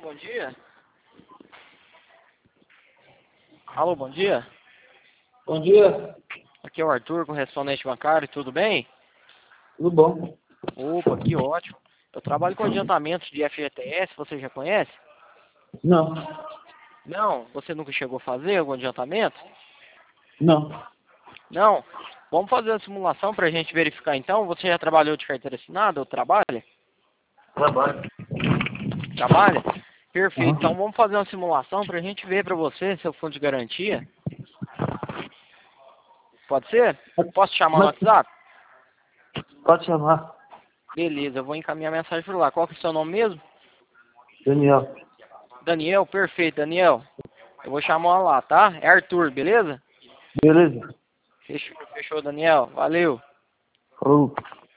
bom dia. Alô, bom dia. Bom dia, Aqui é o Arthur, correspondente bancário, tudo bem? tudo bom? Opa, que ótimo. Eu trabalho com adiantamentos de FGTS, você já conhece? Não, Não? Você nunca chegou a fazer algum adiantamento? não, Não? Vamos fazer uma simulação para a gente verificar então. Você já trabalhou de carteira assinada ou trabalha? trabalho. Trabalha? Perfeito. Então Aham. vamos fazer uma simulação para a gente ver para você seu fundo de garantia. Pode ser? Posso te chamar no Mas WhatsApp? pode chamar, Beleza, eu vou encaminhar a mensagem por lá. Qual que é o seu nome mesmo? Daniel. Daniel, perfeito, Daniel. Eu vou chamar lá, tá? É Arthur, beleza? Beleza? Fechou, fechou, Daniel. Valeu. Falou.